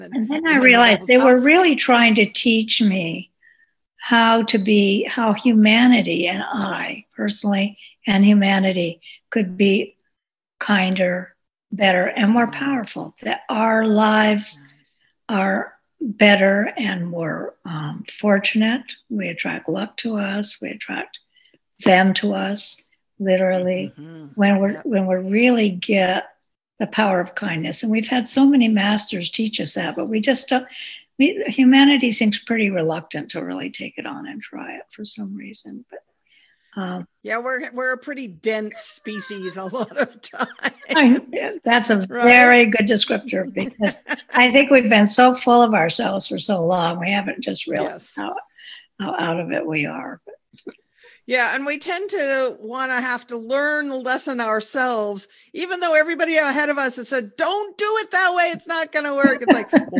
And then I And then the realized levels they were up. really trying to teach me how humanity and I personally and humanity could be kinder, better, and more powerful. That our lives are better and more fortunate. We attract luck to us. We attract them to us, literally, when we really get the power of kindness. And we've had so many masters teach us that, but we just don't. Humanity seems pretty reluctant to really take it on and try it for some reason. But yeah, we're a pretty dense species a lot of times. That's a very good descriptor, because I think we've been so full of ourselves for so long, we haven't just realized how out of it we are. Yeah, and we tend to want to have to learn the lesson ourselves, even though everybody ahead of us has said, don't do it that way, it's not going to work. It's like, well,